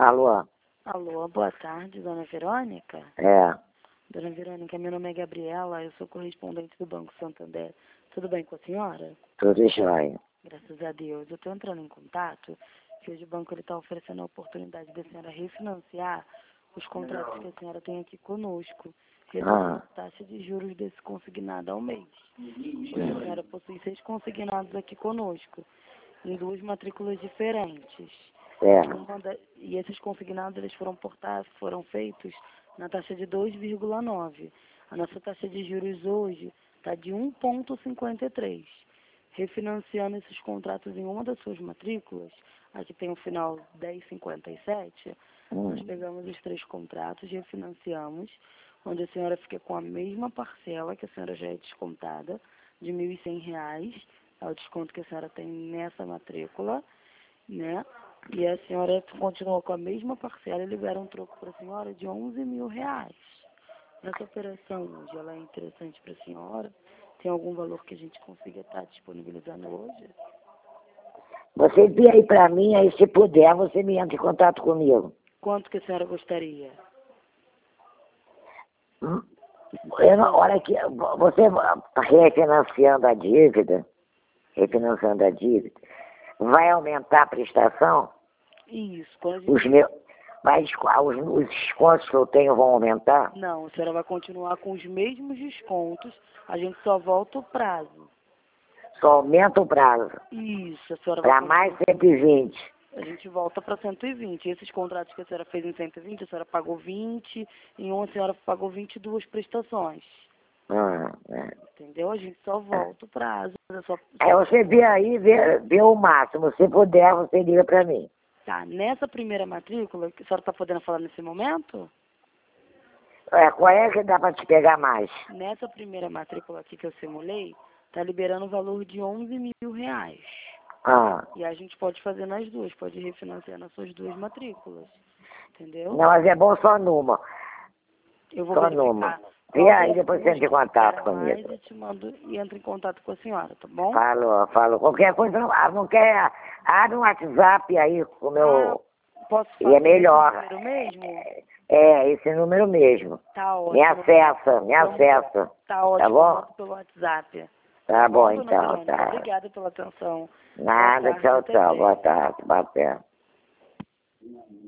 Alô? Alô, boa tarde, dona Verônica. É. Dona Verônica, meu nome é Gabriela, eu sou correspondente do Banco Santander. Tudo bem com a senhora? Tudo jóia. Graças a Deus. Eu estou entrando em contato, que hoje o banco está oferecendo a oportunidade da senhora refinanciar os contratos que a senhora tem aqui conosco, reduzindo a taxa de juros desse consignado ao mês. Hoje a senhora possui 6 consignados aqui conosco, em 2 matrículas diferentes. É. E esses consignados eles foram feitos na taxa de 2,9. A nossa taxa de juros hoje está de 1,53. Refinanciando esses contratos em uma das suas matrículas, aqui tem o final 1057, nós pegamos os 3 contratos, refinanciamos, onde a senhora fica com a mesma parcela, que a senhora já é descontada, de R$ 1.100, é o desconto que a senhora tem nessa matrícula, né? E a senhora continua com a mesma parcela e libera um troco para a senhora de R$ 11.000. Essa operação hoje, ela é interessante para a senhora? Tem algum valor que a gente consiga estar disponibilizando hoje? Você envia aí pra mim, aí se puder, você me entra em contato comigo. Quanto que a senhora gostaria? Olha aqui, você refinanciando a dívida, vai aumentar a prestação? Isso. Quando a gente... Os descontos que eu tenho vão aumentar? Não, a senhora vai continuar com os mesmos descontos, a gente só volta o prazo. Só aumenta o prazo. Isso, a senhora Para vai mais 120. A gente volta para 120. Esses contratos que a senhora fez em 120, a senhora pagou 20, em um a senhora pagou 22 prestações. Entendeu? A gente só volta o prazo. Aí você vê aí, vê o máximo. Se puder, você liga para mim. Tá, nessa primeira matrícula, que a senhora está podendo falar nesse momento? Qual é que dá para te pegar mais? Nessa primeira matrícula aqui que eu simulei, está liberando o valor de R$ 11.000. E a gente pode fazer nas duas, pode refinanciar nas suas 2 matrículas. Entendeu? Não, mas é bom só numa. Eu vou só verificar. numa. Vê aí, depois você entra em contato comigo. E te mando e entra em contato com a senhora, tá bom? Falou. Qualquer coisa, não quer... Abre um WhatsApp aí com o meu... Posso E fazer é melhor. esse número mesmo? Esse número mesmo. Tá ótimo. Me acessa. Tá ótimo. Tá bom? Mando pelo WhatsApp. Tá bom, dona então. Verônica? Tá. Obrigada pela atenção. Nada, tchau. Boa tarde. Boa tarde.